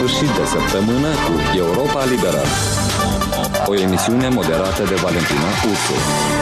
sfârșit de săptămână cu Europa Liberă. O emisiune moderată de Valentina Ursu.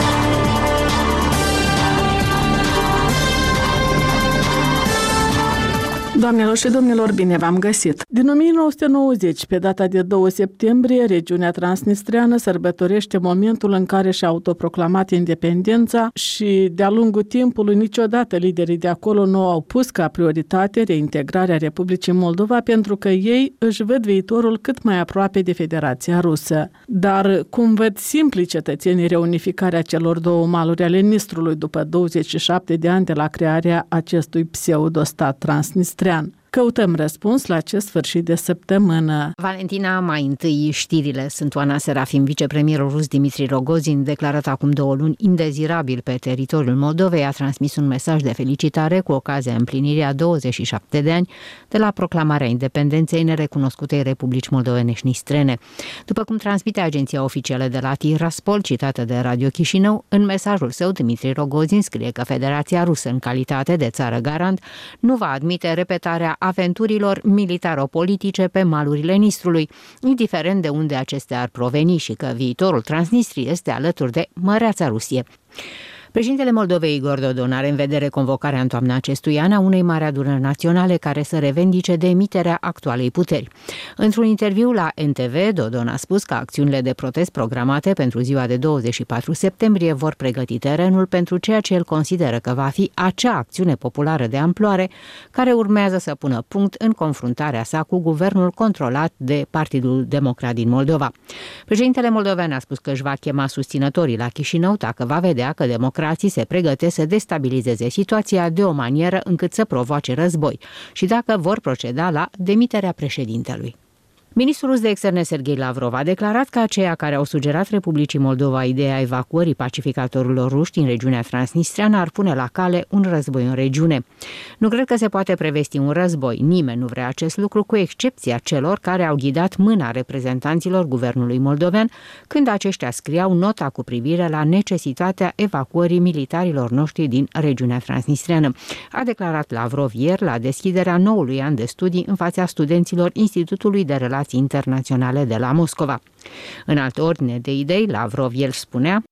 Doamnelor și domnilor, bine v-am găsit! Din 1990, pe data de 2 septembrie, regiunea transnistreană sărbătorește momentul în care și-a autoproclamat independența și, de-a lungul timpului, niciodată liderii de acolo nu au pus ca prioritate reintegrarea Republicii Moldova, pentru că ei își văd viitorul cât mai aproape de Federația Rusă. Dar cum văd simplii cetățenii reunificarea celor două maluri ale Nistrului după 27 de ani de la crearea acestui pseudostat transnistrean? Căutăm răspuns la acest sfârșit de săptămână. Valentina, mai întâi știrile. Sunt Oana Serafim. Vicepremierul rus Dmitri Rogozin, declarat acum 2 luni indezirabil pe teritoriul Moldovei, a transmis un mesaj de felicitare cu ocazia împlinirii a 27 de ani de la proclamarea independenței nerecunoscutei Republici Moldovenești Nistrene. După cum transmite agenția oficială de la Tiraspol, citată de Radio Chișinău, în mesajul său Dmitri Rogozin scrie că Federația Rusă, în calitate de țară garant, nu va admite repetarea aventurilor militaro-politice pe malurile Nistrului, indiferent de unde acestea ar proveni, și că viitorul Transnistriei este alături de măreața Rusie. Președintele Moldovei, Igor Dodon, are în vedere convocarea în toamna acestui an a unei mari adunări naționale care să revendice demiterea actualei puteri. Într-un interviu la NTV, Dodon a spus că acțiunile de protest programate pentru ziua de 24 septembrie vor pregăti terenul pentru ceea ce el consideră că va fi acea acțiune populară de amploare care urmează să pună punct în confruntarea sa cu guvernul controlat de Partidul Democrat din Moldova. Președintele moldovean a spus că își va chema susținătorii la Chișinău dacă va vedea că democrații se pregătesc să destabilizeze situația de o manieră încât să provoace război și dacă vor proceda la demiterea președintelui. Ministrul rus de externe Sergei Lavrov a declarat că aceia care au sugerat Republicii Moldova ideea evacuării pacificatorilor ruși din regiunea transnistreană ar pune la cale un război în regiune. Nu cred că se poate prevesti un război. Nimeni nu vrea acest lucru, cu excepția celor care au ghidat mâna reprezentanților guvernului moldovean când aceștia scriau nota cu privire la necesitatea evacuării militarilor noștri din regiunea transnistreană, a declarat Lavrov ieri la deschiderea noului an de studii în fața studenților Institutului de Relații Internaționale de la Moscova. În altă ordine de idei, Lavrov el spunea: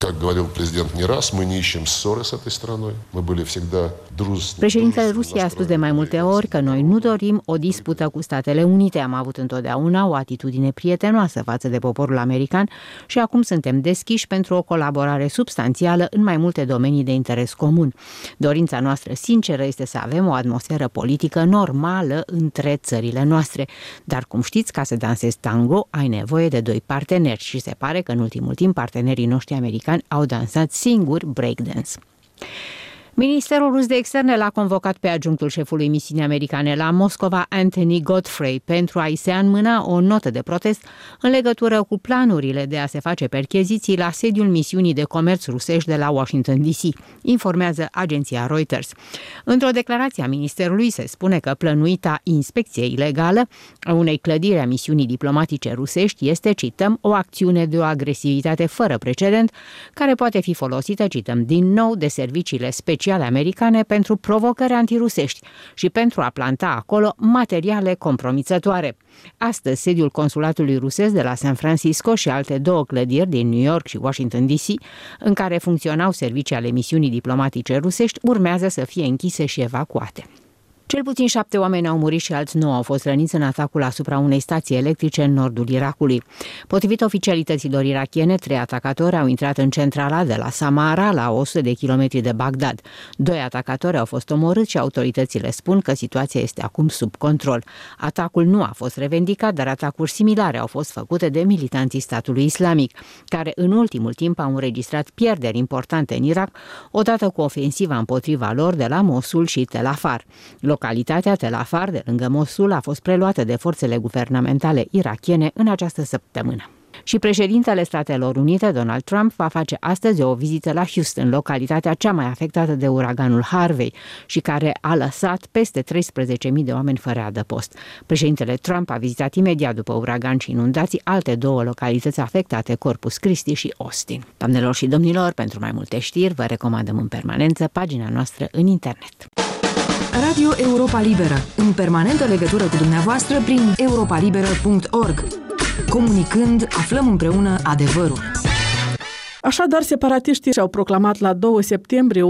Președintele Rusiei a spus de mai multe ori că noi nu dorim o dispută cu Statele Unite. Am avut întotdeauna o atitudine prietenoasă față de poporul american și acum suntem deschiși pentru o colaborare substanțială în mai multe domenii de interes comun. Dorința noastră sinceră este să avem o atmosferă politică normală între țările noastre. Dar cum știți, ca să dansezi tango, ai nevoie de 2 parteneri și se pare că în ultimul timp partenerii noștri americani au dansat singuri breakdance. Ministerul rus de externe l-a convocat pe adjunctul șefului misiunii americane la Moscova, Anthony Godfrey, pentru a-i se înmâna o notă de protest în legătură cu planurile de a se face percheziții la sediul misiunii de comerț rusești de la Washington DC, informează agenția Reuters. Într-o declarație a ministerului se spune că plănuita inspecție ilegală a unei clădiri a misiunii diplomatice rusești este, cităm, o acțiune de o agresivitate fără precedent care poate fi folosită, cităm din nou, de serviciile speciale americane pentru provocări antirusești și pentru a planta acolo materiale compromițătoare. Astăzi, sediul consulatului rusesc de la San Francisco și alte 2 clădiri din New York și Washington DC, în care funcționau servicii ale misiunii diplomatice rusești, urmează să fie închise și evacuate. Cel puțin 7 oameni au murit și alți 9 au fost răniți în atacul asupra unei stații electrice în nordul Irakului. Potrivit oficialităților irakiene, 3 atacatori au intrat în centrala de la Samara, la 100 de kilometri de Bagdad. 2 atacatori au fost omorâți și autoritățile spun că situația este acum sub control. Atacul nu a fost revendicat, dar atacuri similare au fost făcute de militanții statului islamic, care în ultimul timp au înregistrat pierderi importante în Irak, odată cu ofensiva împotriva lor de la Mosul și Tel Afar. Localitatea Tel Afar, de lângă Mosul, a fost preluată de forțele guvernamentale irakiene în această săptămână. Și președintele Statelor Unite, Donald Trump, va face astăzi o vizită la Houston, localitatea cea mai afectată de uraganul Harvey și care a lăsat peste 13.000 de oameni fără adăpost. Președintele Trump a vizitat imediat după uragan și inundații alte 2 localități afectate, Corpus Christi și Austin. Doamnelor și domnilor, pentru mai multe știri, vă recomandăm în permanență pagina noastră în internet. Radio Europa Liberă, în permanentă legătură cu dumneavoastră prin europalibera.org. Comunicând, aflăm împreună adevărul. Așadar, separatiștii și-au proclamat la 2 septembrie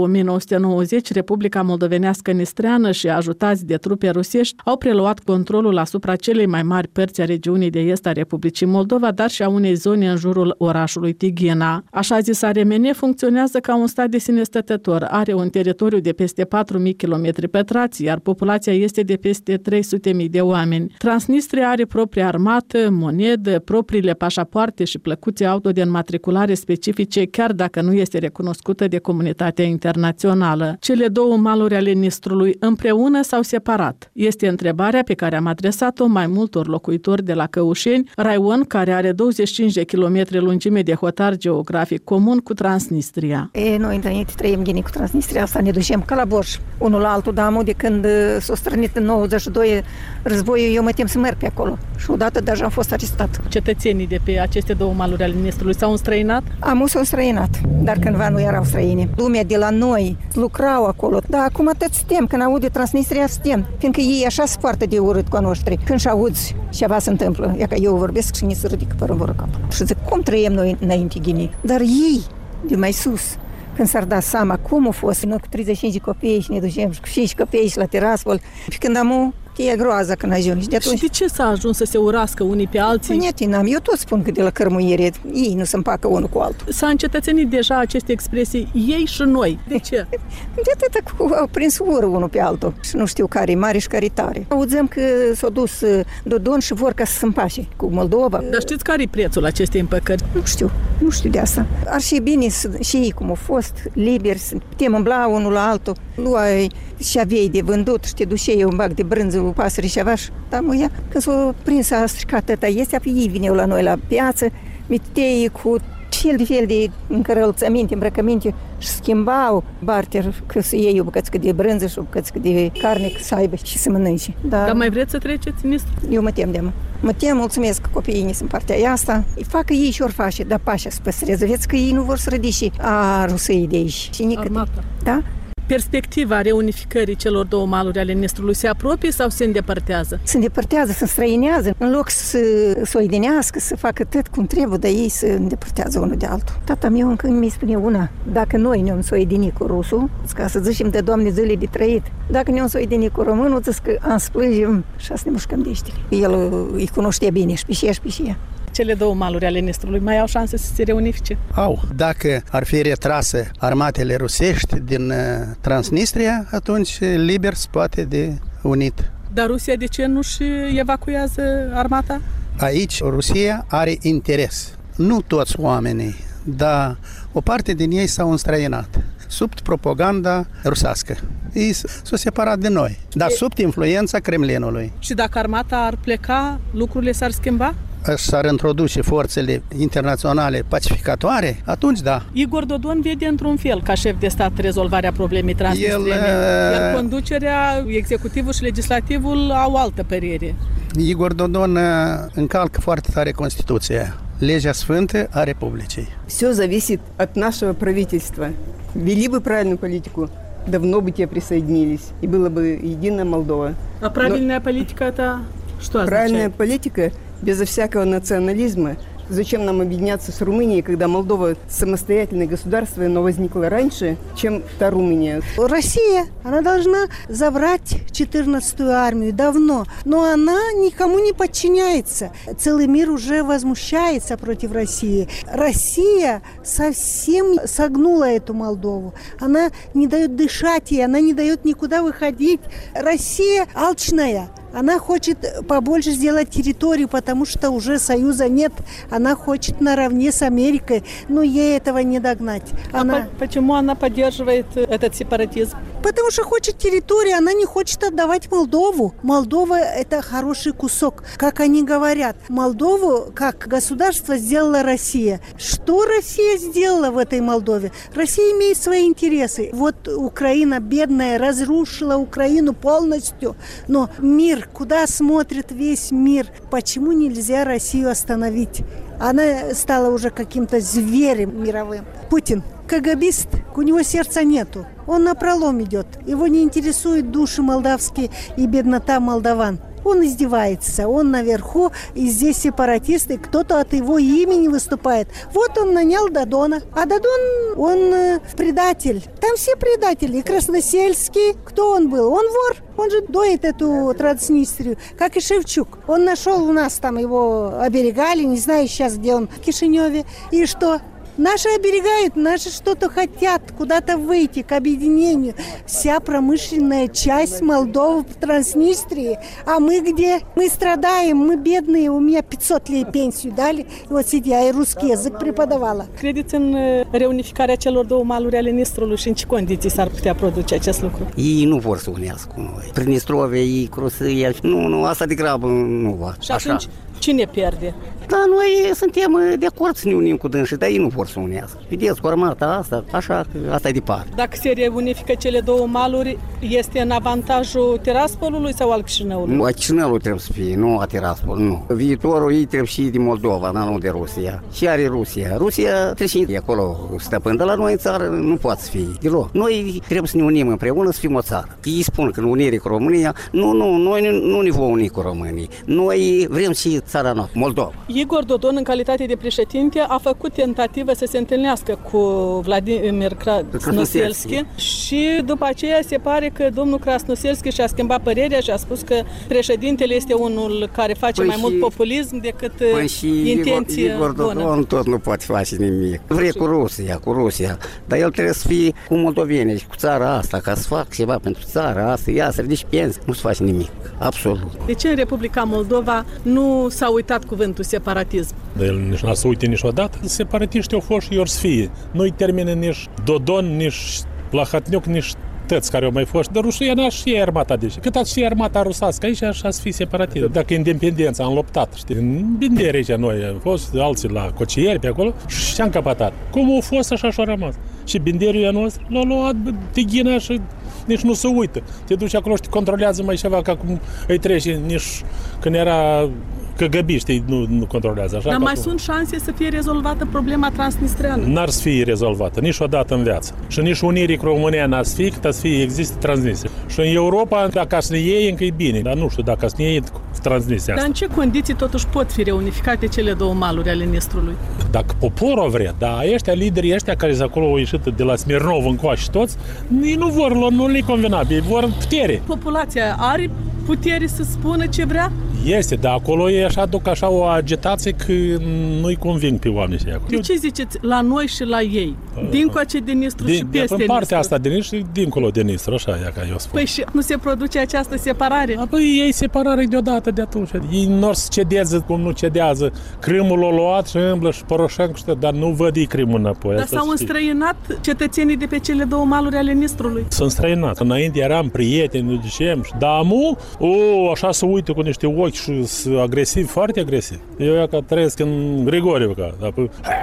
1990 Republica Moldovenească Nistreană și, ajutați de trupe rusești, au preluat controlul asupra celei mai mari părți a regiunii de est a Republicii Moldova, dar și a unei zone în jurul orașului Tighina. Așa zis Aremene funcționează ca un stat de sine stătător, are un teritoriu de peste 4.000 km², iar populația este de peste 300.000 de oameni. Transnistria are propria armată, monedă, propriile pașapoarte și plăcuțe auto de înmatriculare specifice, chiar dacă nu este recunoscută de comunitatea internațională. Cele două maluri ale Nistrului împreună sau separat? Este întrebarea pe care am adresat-o mai multor locuitori de la Căușeni, raion care are 25 de kilometri lungime de hotar geografic comun cu Transnistria. Noi întâlnit trăim ghinii cu Transnistria, asta ne ducem ca la borș, unul la altul, dar de când s-a strănit în 92 războiul, eu mă tem să merg pe acolo și odată deja am fost arestat. Cetățenii de pe aceste două maluri ale Nistrului s-au înstrăinat? S-au străinat, dar cândva nu erau străini. Lumea de la noi lucrau acolo, dar acum atât suntem, când aud de Transnistria suntem, fiindcă ei așa se poartă de urât cu a noștri. Când și-auzi ceva se întâmplă, e că eu vorbesc și ni se ridică părul în cap. Și zic, cum trăiem noi înainte ghinii? Dar ei, de mai sus, când s-ar da seama cum a fost, noi cu 35 de copii și ne ducem cu 5 copii și la Tiraspol, și când am e groază când ajungi. De atunci... Și de ce s-a ajuns să se urască unii pe alții? Eu tot spun că de la cărmuiere ei nu se împacă unul cu altul. S-a încetățenit deja aceste expresii, ei și noi. De ce? De atâta au prins ură unul pe altul. Și nu știu care e mare și care e tare. Auzăm că s-a dus Dodon și vor ca să se împace cu Moldova. Dar știți care e prețul acestei împăcări? Nu știu de asta. Ar fi bine și ei cum au fost, liberi, să putem îmbla unul la altul. Luai și aveai de vândut și te duceai un bac de brânză, pasăre și avaș. Dar măia, când s-a prins a stricat tăta este, ei vineau la noi la piață, mitei cu fel de încărălțăminte, îmbrăcăminte și schimbau barter, că să iei o bucățică de brânză și o bucățică de carne, să aibă și să mănânce. Dar mai vreți să treceți în est? Eu mă tem de mă. Mă tem, mulțumesc că copiii ne sunt partea asta. Îi facă ei și ori face, dar pașa să păstreze. Vedeți că ei nu vor să rădiși a rusei de aici. Armata. Da? Perspectiva reunificării celor două maluri ale Nistrului se apropie sau se îndepărtează? Se îndepărtează, se străinează. În loc să o idinească, să facă tot cum trebuie, dar ei se îndepărtează unul de altul. Tata meu încă mi spune una, dacă noi ne-om să o idini cu rusul, ca să zicem de Doamne zile de trăit, dacă ne-om să o idini cu românul, zic că am splângem și să ne mușcăm deștile. El îi cunoștea bine și pe ea. Cele două maluri ale Nistrului mai au șanse să se reunifice? Au. Dacă ar fi retrase armatele rusești din Transnistria, atunci liber se poate de unit. Dar Rusia de ce nu-și evacuează armata? Aici Rusia are interes. Nu toți oamenii, dar o parte din ei s-au înstrăinat sub propaganda rusească. Ei s-au separat de noi, dar sub influența Kremlinului. Și dacă armata ar pleca, lucrurile s-ar schimba? S-ar introduce forțele internaționale pacificatoare, atunci da. Igor Dodon vede într-un fel ca șef de stat rezolvarea problemei transnistriene, iar conducerea, executivul și legislativul au altă părere. Igor Dodon încalcă foarte tare Constituția, legea sfântă a Republicii. Все зависит от нашего правительства. Вели бы правильную политику, давно бы те присоединились, и было бы единая Молдова. А правильная политика это что означает? Правильная политика безо всякого национализма. Зачем нам объединяться с Румынией, когда Молдова самостоятельное государство, но возникло раньше, чем та Румыния? Россия, она должна забрать 14-ю армию давно, но она никому не подчиняется. Целый мир уже возмущается против России. Россия совсем согнула эту Молдову. Она не дает дышать ей, она не дает никуда выходить. Россия алчная. Она хочет побольше сделать территорию, потому что уже союза нет. Она хочет наравне с Америкой, но ей этого не догнать. Почему она поддерживает этот сепаратизм? Потому что хочет территорию, она не хочет отдавать Молдову. Молдова – это хороший кусок. Как они говорят, Молдову как государство сделала Россия. Что Россия сделала в этой Молдове? Россия имеет свои интересы. Вот Украина бедная разрушила Украину полностью, но мир, куда смотрит весь мир, почему нельзя Россию остановить? Она стала уже каким-то зверем мировым. Путин КГБист, у него сердца нету. он напролом идет. Его не интересуют души молдавские и беднота молдаван. Он издевается, он наверху, и здесь сепаратисты, кто-то от его имени выступает. Вот он нанял Додона, а Додон, он предатель. Там все предатели, и Красносельский, кто он был? Он вор, он же доит эту Транснистрию, как и Шевчук. Он нашел у нас, там его оберегали, не знаю сейчас, где он, в Кишиневе, и что? Наши оберегают, наши что-то хотят, куда-то выйти к объединению. Вся промышленная часть Молдовы в Транснистрии. А мы где? Мы страдаем, мы бедные. У меня 500 лей пенсию dали. Вот сидя, и rusский язык преподавала. Credeți în reunificarea celor două maluri ale Nistrului și în ce condiții s-ar putea produce acest lucru? Ei nu vor să unească cu noi. Pridnistrovia, ei, Crusâia, nu, asta degrabă nu va. Și atunci, cine pierde? Da, noi suntem de acord să ne unim cu dânsii, dar ei nu vor să unească. Vedeți, cu armata asta, așa, asta e departe. Dacă se reunifică cele două maluri, este în avantajul Tiraspolului sau al Chișinăului? Nu, a Chișinăului trebuie să fie, nu a Tiraspol, nu. Viitorul ei trebuie și de Moldova, nu de Rusia. Și are Rusia. Rusia trebuie și acolo stăpân, dar la noi în țară nu poate să fie deloc. Noi trebuie să ne unim împreună, să fim o țară. Ei spun că în unire cu România, noi nu ne vom uni cu România. Noi vrem și țara noastră, Moldova. Igor Dodon, în calitate de președinte, a făcut tentativă să se întâlnească cu Vladimir Krasnoselski și după aceea se pare că domnul Krasnoselski și-a schimbat părerea și a spus că președintele este unul care face mai mult populism decât intenție Igor Dodon tot nu poate face nimic. Vrea cu Rusia, dar el trebuie să fie cu moldovenii și cu țara asta, ca să facă ceva pentru țara asta, ia să ridici pensii, nu se face nimic, absolut. De ce în Republica Moldova nu s-a uitat cuvântul separatism? El nici n-a să uite niciodată. Separatiștii au fost și or să fie. Nu-i termină nici Dodon, nici Plahatniuc, nici tăți care au mai fost. Dar Rusia n-a și armata deși. Cât a și armata rusească, aici așa să fie separatist. Dacă independența am luptat, știi, în Bindere aici noi am fost, alții la Cocieri pe acolo și am capatat. Cum au fost, așa și-a rămas. Și Binderiul e nostru l-a luat Tighina și nici nu se uită. Te duci acolo și te controlează mai ceva, ca cum îi trece nici când era căgăbiștii nu controlează. Așa. Dar mai sunt șanse să fie rezolvată problema transnistreană? N-ar să fie rezolvată niciodată în viață. Și nici unirii cu România n-ar să fie, cât să fie există Transnistria. Și în Europa, dacă să ne iei, încă e bine. Dar nu știu, dacă să ne iei Transnistria. Dar în ce condiții totuși pot fi reunificate cele două maluri ale Nistrului? Dacă poporul vrea, dar ăștia, liderii ăștia care sunt acolo au ieșit de la Smirnov încoace și toți, ei nu vor, nu le convenabil, ei vor putere. Populația are putere să spună ce vrea? Este, dar acolo e așa, duc așa o agitație că nu-i conving pe oamenii acolo. De ce ziceți la noi și la ei? Dincoace de Nistru și peste Nistru? În partea asta de Nistru și dincolo de Nistru, așa e ca eu spun. Păi și nu se produce această separare? Păi ei separare deodată de atunci. Ei nu să cedeze cum nu cedează. Crimul l-a luat și îmblă și Poroșencu, dar nu văd ei crimul înapoi. Dar s-au înstrăinat cetățenii de pe cele două maluri ale Nistrului? S-au înstrăinat. Înainte eram prieteni, nu zicem, dar amu, așa se uită cu niște ochi și agresiv, foarte agresiv. Eu că trăiesc în Grigorievca, dar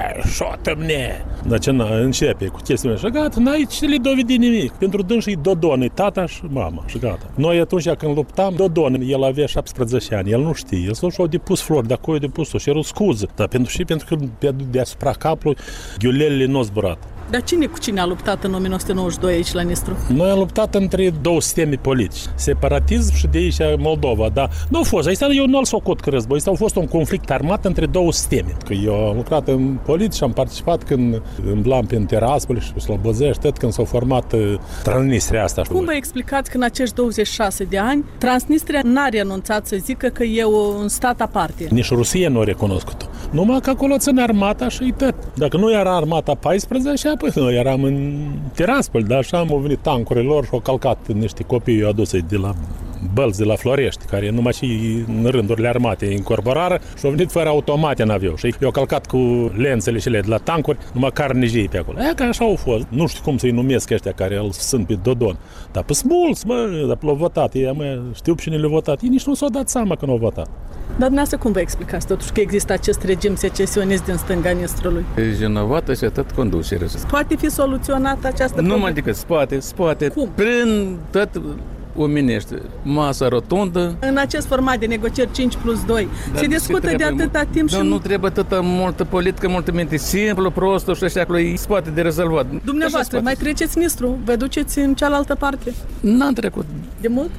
șotă-mne! Dar ce începe cu chestiunea și gata, n-ai ce le dovedi nimic. Pentru dânsii e Dodon, e tata și mama și gata. Noi atunci când luptam, Dodon, el avea 17 ani, el nu știe, el s-a depus flori, dacă o depus-o și era scuză, dar pentru că deasupra capului ghiulelele nu zburat. Dar cine cu cine a luptat în 1992 aici la Nistru? Noi am luptat între două sisteme politici, separatism și de aici Moldova, dar nu a fost, aici eu nu-l socot că război, a fost un conflict armat între două sisteme. Că eu am lucrat în politică și am participat când îmblam pe Tiraspol și Slobozăști, tot când s-a format Transnistria asta. Cum vă explicați că în acești 26 de ani Transnistria n-a renunțat să zică că e un stat aparte? Nici Rusia nu a recunoscut-o. Numai că acolo ține armata și tot. Dacă nu era armata 14, păi noi eram în Tiraspol, dar așa au venit tancurile lor și au calcat niște copii aduse de la Bălți, de la Florești, care numai și în rândurile armate incorporară și au venit fără automate în avion și i-au calcat cu lențele cele de la tancuri, numai carnijii pe acolo. Că așa au fost. Nu știu cum să-i numesc ăștia care îl sunt pe Dodon. Dar pe mulți, dar l-au votat. Știu pe cine le-au votat. Ei nici nu s-au dat seama că nu au votat. Dar dumneavoastră cum vă explicați totuși că există acest regim secesionist din stânga Nistrului? E vinovată și atât conducerea. Poate fi soluționată această problemă? Nu mă adică, poate. Cum? Prin tot omenește. Masa rotundă. În acest format de negocieri 5+2 se discută de atâta timp și... Nu trebuie atâta multă politică, multă minte. Simplu, prostul și așa, acolo e spate de rezolvat. Dumneavoastră, mai treceți Nistru? Vă duceți în cealaltă parte? N-am trecut. De mult?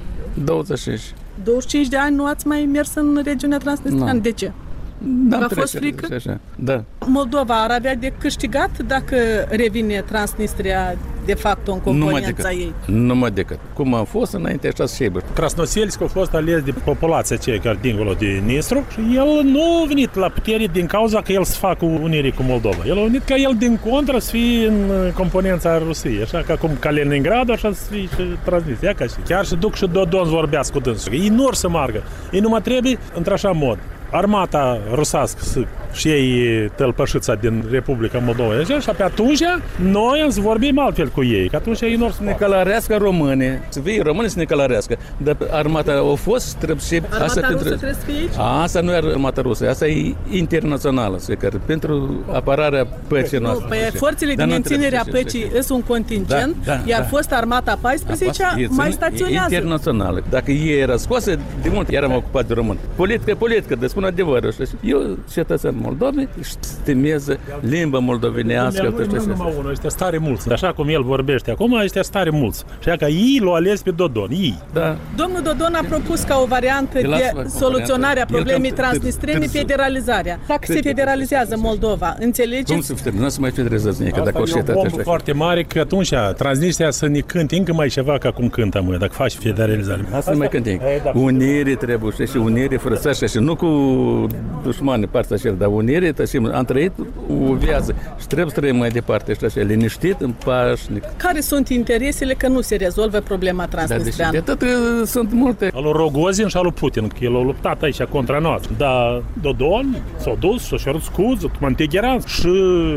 25. 25 de ani nu ați mai mers în regiunea transnistreană. De ce? V-a fost frică? Așa. Da. Moldova ar avea de câștigat dacă revine Transnistria de fapt în componența ei? Numai decât. Cum a fost înainte, așa și bă. Krasnoselsk a fost ales de populația cei care dincolo de Nistru și el nu a venit la putere din cauza că el să facă unire cu Moldova. El a venit ca el din contră să fie în componența Rusiei, așa ca cum Kaliningrad, așa să fie și Transnistria, ca și. Chiar și duc și Dodon să vorbească cu dânsul. Ei nu or să meargă. Ei numai trebuie într-așa mod. Armata rusească și ei tălpășița din Republica Moldova. Și pe atunci noi am să vorbim altfel cu ei, că atunci ei nu să ne călărească români, să fie români să ne călărească. Dar armata a fost, trebuie și... Armata rusă trebuie să fie aici? Asta nu e armata rusă, asta e internațională, pentru apărarea păcii noastre. Pe forțele de menținere a păcii sunt un contingent, iar fost armata 14-a mai staționează. Internațională. Dacă ei era scoasă, de mult eram ocupat de români. Politică, de spun adevărul. Eu, cetățean Moldovei, stimez limba moldovenească. Nu numai unul, este stare mulți. Așa cum el vorbește acum, este stare mulți. Și că ei l-au ales pe Dodon, ei. Da. Domnul Dodon a propus ca o variantă de soluționare a problemei transnistrene federalizarea. Dacă se federalizează Moldova, înțelegeți? Cum se federalizează? Nu se mai federalizează nici, dacă orice e o bombă foarte mare că atunci Transnistria să ne cânte încă mai ceva ca cum cântă mă, dacă faci federalizare. Asta nu mai cânte. Unire trebuie și unire frățașă și nu cu dușmani partea așa, dar unire, am trăit o viață și trebuie să trăim mai departe și așa, liniștit, în pașnic. Care sunt interesele că nu se rezolvă problema transnistreană? De atât sunt multe. Al lui Rogozin și al lui Putin, că el a luptat aici contra noastră. Dar Dodon s-a dus, s-a cerut scuze, Mantegheran și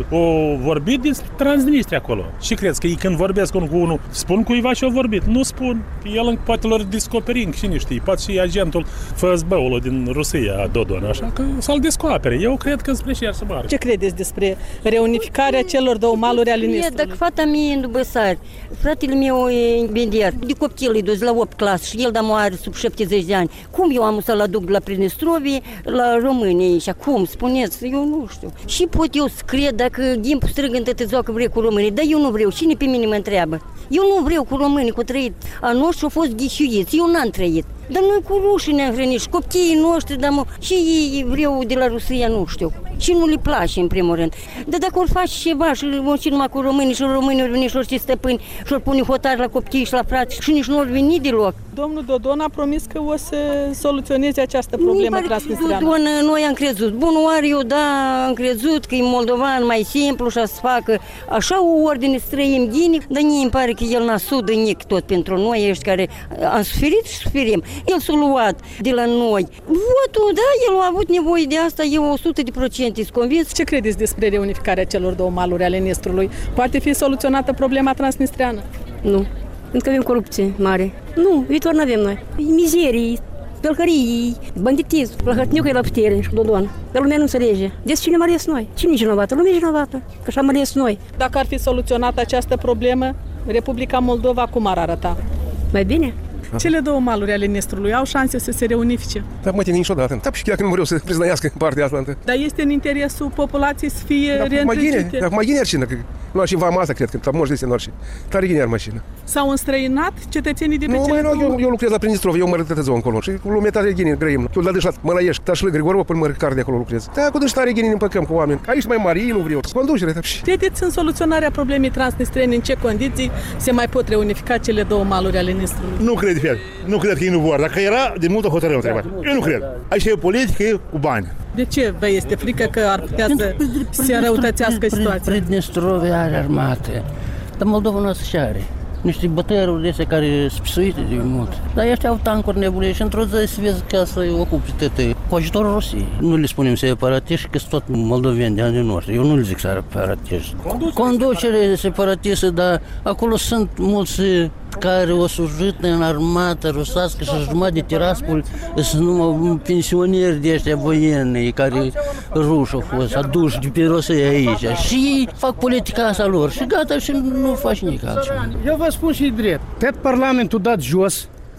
o vorbit din Transnistria acolo. Și crezi că ei când vorbesc unul cu unul, spun cuiva și-a vorbit? Nu spun. El poate lor descoperi, cine știe, poate și agentul FSB-ului din Rusia, Dodon, așa că să-l descopere. Eu cred că spre și să meargă. Ce credeți despre reunificarea celor două maluri ale Nistrului? Dacă fata mea e în Dubăsari, fratele meu e ingenier, de copil îi dus la 8 clasă și el are sub 70 de ani. Cum eu am să-l aduc la Pridnestrovie, la România aici? Cum? Spuneți? Eu nu știu. Și pot eu să cred dacă Ghimpul strâng în tătăzoacă vreau cu românii, dar eu nu vreau. Cine pe mine mă întreabă? Eu nu vreau cu românii, cu trăit. A noștri au fost ghiciuiți, eu n-am trăit. Dar noi cu rușii ne-am hrănit și copiii noștri, dar și ei vreau de la Rusia, nu știu. Și nu le place, în primul rând. Dar dacă or face ceva și numai cu românii și românii ori veni și orice stăpâni și ori pune hotar la copii și la frați și nici nu ori veni deloc. Domnul Dodon a promis că o să soluționeze această problemă transnistreană. Dodon, noi am crezut. Bun, oare eu, da, am crezut că e moldovan mai simplu și să facă așa o ordine să trăim ghinic, dar mie îmi pare că el n-a sudă nic tot pentru noi, ăștia care am suferit și suferim. El s-a luat de la noi. Votul, da, el a avut nevoie de asta, eu 100% sunt convins. Ce credeți despre reunificarea celor două maluri ale Nistrului? Poate fi soluționată problema transnistreană? Nu, pentru că avem corupție mare. Nu, viitor nu avem noi. Mizerii, pelhării, banditism, plăhătniucă e la putere și Dodon. Dar lumea nu înțelege. Deci cine am ales noi? Cine e vinovată? Lumea e vinovată, că așa am ales noi. Dacă ar fi soluționată această problemă, Republica Moldova cum ar arăta? Mai bine. Cele două maluri ale Nistrului au șanse să se reunifice? Dar mă niciodată. Dar și chiar că nu vreau să priznăiască partea asta. Dar este în interesul populației să fie reîntregite? Dar mai gine că nu și vama asta, cred că tam može se tare gine mașină. S-au înstrăinat cetățenii de pe eu lucrez la Pridnestrovie, eu mă rătătăzău încolo și cu lumea tare gine grăim. Eu la deșat, mă la ieși, tașlă Grigorova până mă car de acolo lucrez. Da, cu deci tare gine ne împăcăm cu oameni. Aici mai mari, nu vreau. Conducere, credeți în soluționarea problemei transnistrene, în ce condiții se mai pot reunifica cele două maluri ale Nistrului? Nu cred, fel. Nu cred că ei nu vor. Dacă era, de mult o hotărâre întrebat. Eu nu cred. Aici e politică, e cu bani. De ce vă este frică că ar putea să se înrăutățească situația? Pridnestrovia are armate, dar Moldova nu se are. Niște bătăieri de astea care sunt pisuite de mult. Dar ăștia au tancuri nebune și într-o zi se vezi ca să-i ocupi tătăi. Cu ajutorul Rusiei. Nu le spunem separatiști, că sunt tot moldoveni de anii noștri. Eu nu le zic separatiști. Conducere separatistă, dar acolo sunt mulți care o slujit în armată rusească și jumătate de Tiraspol sunt numai pensionieri de ăștia voieni care ruși au fost aduși de pe Rusia aici și fac politica asta lor și gata și nu faci nimic altceva. Eu vă spun și drept, tot Parlamentul dat jos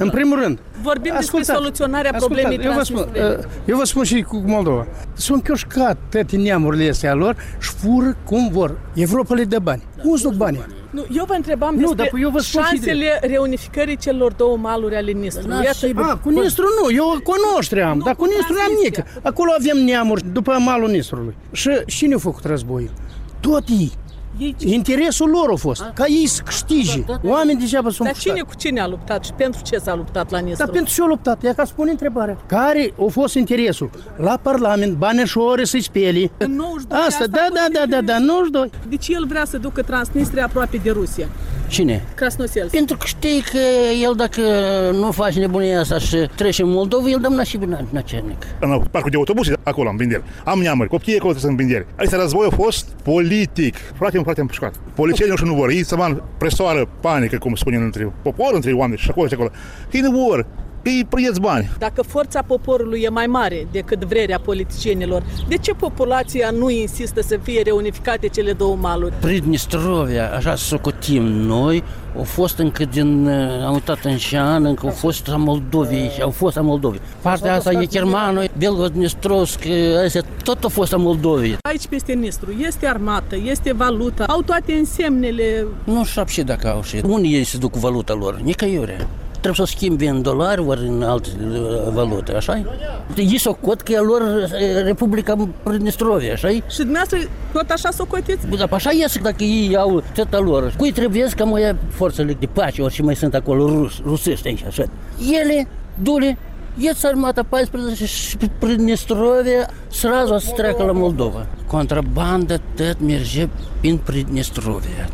În primul rând. Vorbim despre soluționarea problemei Transnistriei. Eu vă spun și cu Moldova. S-au închioșcat toate neamurile astea lor și fură cum vor. Evropa le dă bani. Unde sunt banii? Nu, eu vă întrebam despre șansele reunificării celor două maluri ale Nistrului. Cu Nistru nu, eu cunoaște am, dar cu Nistru am mică. Acolo avem neamuri după malul Nistrului. Și cine a făcut războiul? Tot ei. Interesul lor a fost, ca ei să câștige. Oameni degeaba sunt Dar cine cu cine a luptat și pentru ce s-a luptat la Nistru? Dar pentru ce a luptat? Ia ca spune întrebarea. Care a fost interesul? La Parlament, bani și ore să-i speli. Asta, da, 92. Deci el vrea să ducă Transnistria aproape de Rusia. Cine? Krasnoselsk. Pentru că știi că el dacă nu face nebunia asta și trece în Moldova, el dăm și nacernic. În parcul de autobuse, acolo am Binderi. Am neamuri, copiii acolo sunt Binderi. Aici război a fost politic. Foarte împușcat. Polițienii nu vor, ei să van presoară panică, cum spune între popor, între oameni și acolo. Ei nu vor. Ei prieți bani. Dacă forța poporului e mai mare decât vrerea politicienilor, de ce populația nu insistă să fie reunificate cele două maluri? Pridnistrovia, așa socotim noi, au fost încă am uitat în ce an, încă au fost a Moldovei, Partea asta e Germană, Belgorod-Dnistrovsk, tot a fost a Moldovei. Aici peste Nistru este armată, este valută, au toate însemnele. Nu știu și dacă au și. Unde ei se duc cu valuta lor? Nicăiure. Trebuie să o schimbi în dolari ori în alte valute, așa-i? Ei socot că e lor Republica Pridnistrovia, așa-i? Și dumneavoastră tot așa socotiți? Da, așa iese dacă ei au tăta lor. Cui trebuie ca mai forțele de pace, ori și mai sunt acolo rusești aici, așa. Ele, dule, ies armata 14 și Pridnistrovia srazu să treacă la Moldova. Contrabanda tot merge prin Pridnistrovia.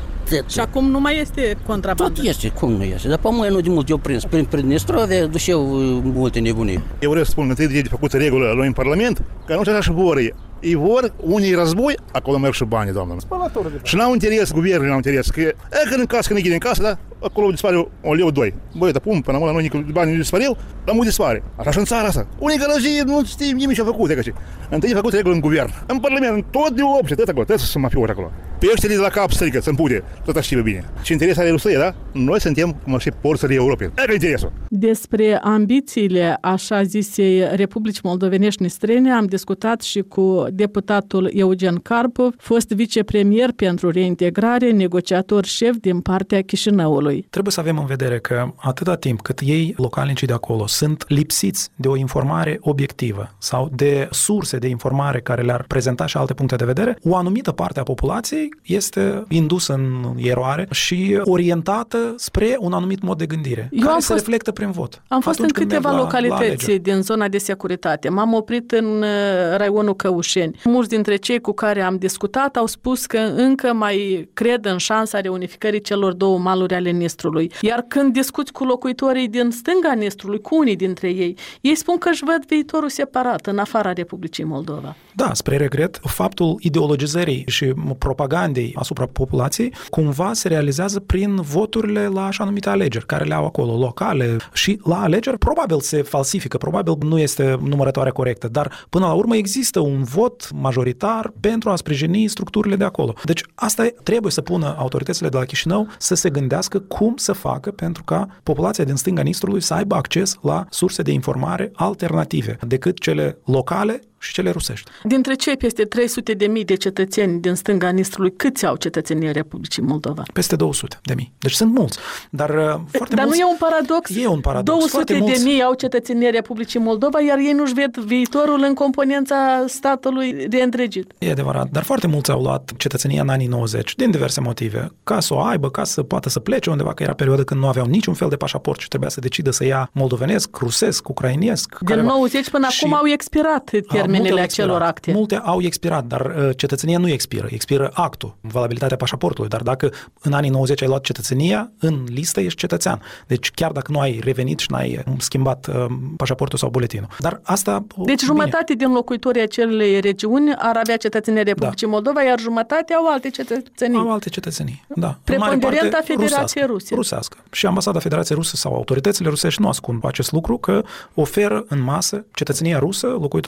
Și acum nu mai este contrabandă. Tot este, cum nu este. Dar pe mine nu de mult eu prins prin Pridnistrovia, duceau multe nebunii. Eu vreau să spun întâi de făcut regulă la noi în Parlament, că nu știu așa și vor ei. Ei vor, unii război, acolo merg și banii, doamnă. Și n-au interes, guvernul n-au interes, că când în casă, când e în casă, da, acolo dispare un leu, doi. Băi, dar pun, până la noi banii nu dispare, dar mu dispare. Așa și în țara asta. Unii gălăjii nu știm nimic ce-a făcut, că întâi a făcut regulă în guvern. În Parlament, tot de obște, tot acolo, tot să mafiori acolo. Peștele de la cap strică, să-mi pute, tot așa știe bine. Și interesul are Rusia, da? Noi suntem, cum ar fi, porțării Europei. Aia interesul. Despre ambițiile, așa zisei, Republicii Moldovenești Nistrene am discutat și cu deputatul Eugen Karpov, fost vicepremier pentru reintegrare, negociator șef din partea Chișinăului. Trebuie să avem în vedere că atâta timp cât ei, localnicii de acolo, sunt lipsiți de o informare obiectivă sau de surse de informare care le-ar prezenta și alte puncte de vedere, o anumită parte a populației este indusă în eroare și orientată spre un anumit mod de gândire, care se reflectă prin vot. Am fost în câteva localități din zona de securitate. M-am oprit în raionul Căușeni. Mulți dintre cei cu care am discutat au spus că încă mai cred în șansa reunificării celor două maluri ale Nistrului. Iar când discuți cu locuitorii din stânga Nistrului, cu unii dintre ei, ei spun că își văd viitorul separat, în afara Republicii Moldova. Da, spre regret, faptul ideologizării și propagandei asupra populației cumva se realizează prin voturile la așa numite alegeri, care le au acolo, locale, și la alegeri probabil se falsifică, probabil nu este numărătoarea corectă, dar până la urmă există un vot majoritar pentru a sprijini structurile de acolo. Deci asta trebuie să pună autoritățile de la Chișinău să se gândească cum să facă pentru ca populația din stânga Nistrului să aibă acces la surse de informare alternative decât cele locale și cele rusești. Dintre cei peste 300.000 de cetățeni din stânga Nistrului, câți au cetățenia Republicii Moldova? Peste 200.000. Deci sunt mulți. Dar foarte Dar mulți... nu e un paradox? E un paradox. 200.000 au cetățenia Republicii Moldova, iar ei nu-și ved viitorul în componența statului de întregit. E adevărat, dar foarte mulți au luat cetățenia în anii 90 din diverse motive. Ca să o aibă, ca să poată să plece undeva, că era perioada când nu aveau niciun fel de pașaport și trebuia să decidă să ia moldovenesc, rusesc, ucrainesc. Din 90 până acum au expirat termenele acelor acte. Multe au expirat, dar cetățenia nu expiră actul, valabilitatea pașaportului. Dar dacă în anii 90 ai luat cetățenia, în listă ești cetățean. Deci chiar dacă nu ai revenit și n-ai schimbat pașaportul sau buletinul. Dar asta... Deci jumătate din locuitorii acelei regiuni ar avea cetățenia Republicii Moldova, iar jumătate au alte cetățenii. Au alte cetățenii, da. Preponderenta Federației Ruse. Rusească. Și Ambasada Federației Ruse sau autoritățile rusești nu ascund acest lucru, că oferă în masă cetățenia rusă locuitorilor. Ca să aibă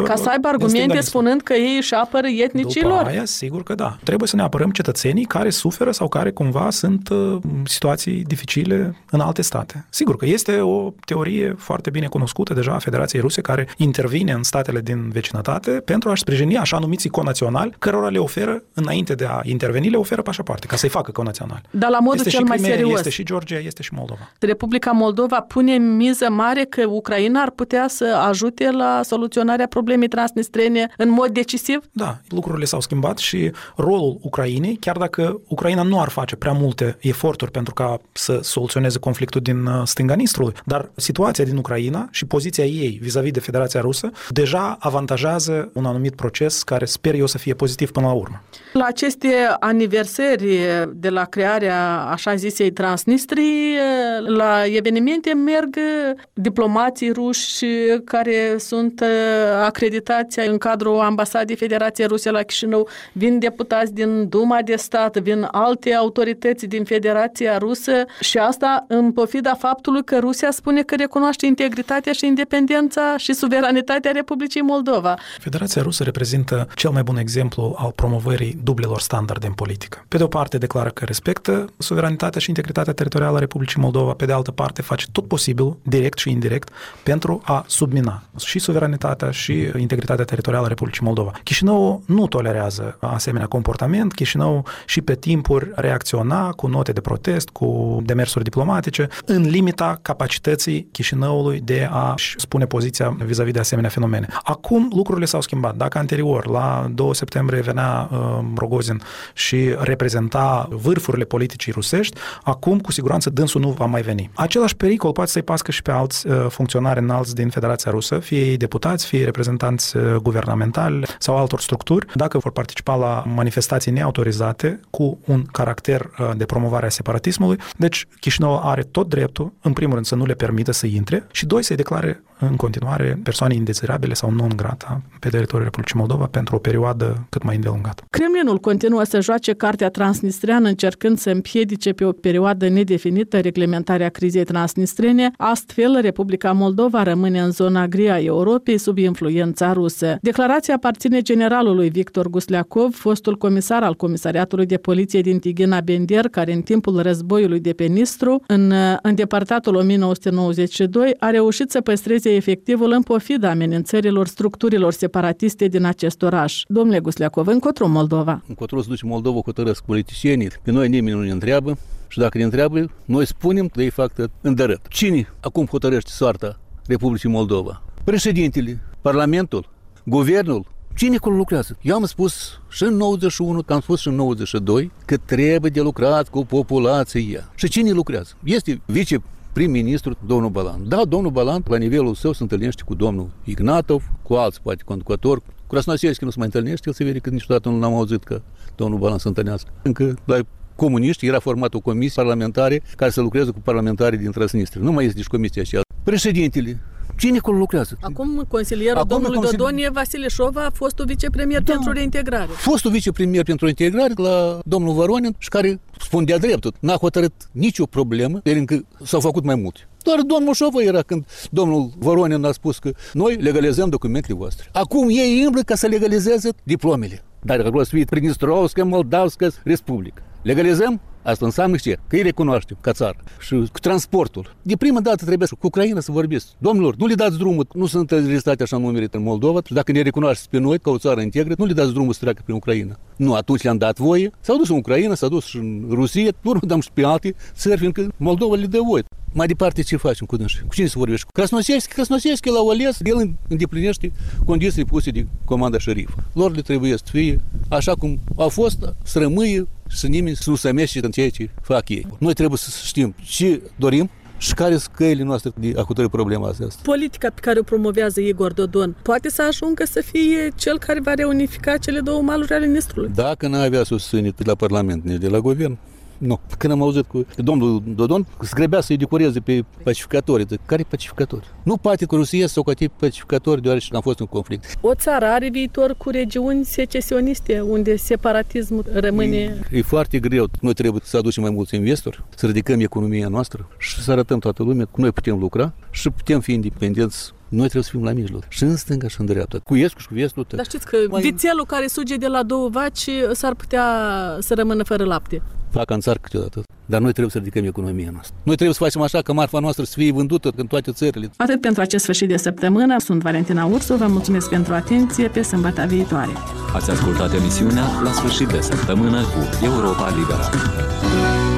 argumente spunând că ei își apără etnicii lor. După aia, sigur că da. Trebuie să ne apărăm cetățenii care suferă sau care cumva sunt situații dificile în alte state. Sigur că este o teorie foarte bine cunoscută deja a Federației Ruse care intervine în statele din vecinătate pentru a-și sprijini așa numiții conaționali, cărora le oferă, înainte de a interveni, le oferă pașapoarte, ca să-i facă conaționali. Dar la modul cel mai serios. Este și Georgia, este și Moldova. Republica Moldova pune miză mare că Ucraina ar putea să ajute la soluționarea problemei transnistrene în mod decisiv? Da, lucrurile s-au schimbat și rolul Ucrainei, chiar dacă Ucraina nu ar face prea multe eforturi pentru ca să soluționeze conflictul din stânga Nistrului, dar situația din Ucraina și poziția ei vis-a-vis de Federația Rusă deja avantajează un anumit proces care sper eu să fie pozitiv până la urmă. La aceste aniversări de la crearea așa zisei Transnistrii, la evenimente merg diplomații ruși care sunt acreditați în cadrul Ambasadei Federației Ruse la Chișinău, vin deputați din Duma de Stat, vin alte autorități din Federația Rusă și asta în pofida faptului că Rusia spune că recunoaște integritatea și independența și suveranitatea Republicii Moldova. Federația Rusă reprezintă cel mai bun exemplu al promovării dublelor standarde în politică. Pe de o parte declară că respectă suveranitatea și integritatea teritorială a Republicii Moldova, pe de altă parte face tot posibil, direct și indirect, pentru a submina și suveranitatea și integritatea teritorială a Republicii Moldova. Chișinău nu tolerează asemenea comportament. Chișinău și pe timpuri reacționa cu note de protest, cu demersuri diplomatice, în limita capacității Chișinăului de a-și spune poziția vis-a-vis de asemenea fenomene. Acum lucrurile s-au schimbat. Dacă anterior, la 2 septembrie, venea Rogozin și reprezenta vârfurile politicii rusești, acum cu siguranță dânsul nu va mai veni. Același pericol poate să-i pască și pe alți funcționari înalți din Federația Rusă, fie ei deputați, fie reprezentanți guvernamentali sau altor structuri, dacă vor participa la manifestații neautorizate cu un caracter de promovare a separatismului. Deci Chișinău are tot dreptul, în primul rând, să nu le permită să intre și doi, să-i declare în continuare persoane indezirabile sau non grata pe teritoriul Republicii Moldova pentru o perioadă cât mai îndelungată. Kremlinul continuă să joace cartea transnistreană încercând să împiedice pe o perioadă nedefinită reglementarea crizei transnistrene, astfel Republica Moldova rămâne în zona gri a Europei sub influența rusă. Declarația aparține generalului Victor Gusleakov, fostul comisar al Comisariatului de Poliție din Tighina-Bender, care în timpul războiului de pe Nistru, în îndepărtatul 1992, a reușit să păstreze efectivul în pofida amenințărilor structurilor separatiste din acest oraș. Domnule Gusleakov, încotro Moldova? Încotro se duce Moldova, hotărăsc politicienii. Pe noi nimeni nu ne întreabă și dacă ne întreabă, noi spunem că ei fac îndărât. Cine acum hotărăște soarta Republicii Moldova? Președintele, Parlamentul, Guvernul. Cine acolo lucrează? Eu am spus și în 91, că am spus și în 92, că trebuie de lucrat cu populația. Și cine lucrează? Este viceprim-ministru domnul Balan. Da, domnul Balan, la nivelul său, se întâlnește cu domnul Ignatov, cu alți, poate, conducători. Cu Krasnoselski nu se mai întâlnește, el se vede că niciodată nu l-am auzit că domnul Balan se întâlnească. Încă la comuniști era format o comisie parlamentare care să lucreze cu parlamentarii din Transnistria. Nu mai este nici comisia aceea. Președintele. Cine acolo lucrează? Acum consilierul domnului Dodon Vasile Șova a fost vicepremier pentru reintegrare. Fostul vicepremier pentru reintegrare la domnul Voronin și care spun de-a dreptul, n-a hotărât nicio problemă, pentru că s-au făcut mai multe. Doar domnul Șova era când domnul Voronin a spus că noi legalizăm documentele voastre. Acum ei îmblă ca să legalizeze diplomele. Dar acolo să fie Pridnistrovska, Moldavska Republică. Legalizăm? Asta înseamnă ce? Că îi recunoaștem ca țară. Și cu transportul. De prima dată trebuie cu Ucraina să vorbesc. Domnilor, nu le dați drumul, nu sunt înregistrate așa numerite în Moldova, și dacă ne recunoașteți pe noi ca o țară integră, nu le dați drumul să treacă prin Ucraina. Nu, atunci le-am dat voie, s-au dus în Ucraina, s-au dus în Rusia, nu dăm și pe alte țări, fiindcă Moldova le dă voie. Mai departe ce facem cu dânsi? Cu cine să vorbești? Krasnoselski l-au ales, el îndeplinește condițiile puse de comanda șerif. Lor le trebuie să fie așa cum a fost, să rămâie și să nimeni să nu se amestece în ceea ce fac ei. Noi trebuie să știm ce dorim și care sunt căile noastre de a hotărî problema asta. Politica pe care o promovează Igor Dodon poate să ajungă să fie cel care va reunifica cele două maluri ale Nistrului? Dacă n-avea susținere de la Parlament, nici de la Guvern, nu. Când am auzit că domnul Dodon se grăbea să-i decoreze pe pacificatori. Care pacificatori? Nu poate că Rusia să o coate pacificatori deoarece am fost în conflict. O țară are viitor cu regiuni secesioniste, unde separatismul rămâne... E foarte greu. Noi trebuie să aducem mai mulți investori, să ridicăm economia noastră și să arătăm toată lumea că noi putem lucra și putem fi independenți Noi trebuie să fim la mijloc, și în stânga și în dreapta, cu estul și cu vestul. Dar știți că vițelul care suge de la 2 vaci s-ar putea să rămână fără lapte. Fac în țară câteodată, dar noi trebuie să ridicăm economia noastră. Noi trebuie să facem așa că marfa noastră să fie vândută în toate țările. Atât pentru acest sfârșit de săptămână. Sunt Valentina Ursu, vă mulțumesc pentru atenție, pe sâmbătă viitoare. Ați ascultat emisiunea La sfârșit de săptămână cu Europa Liberă.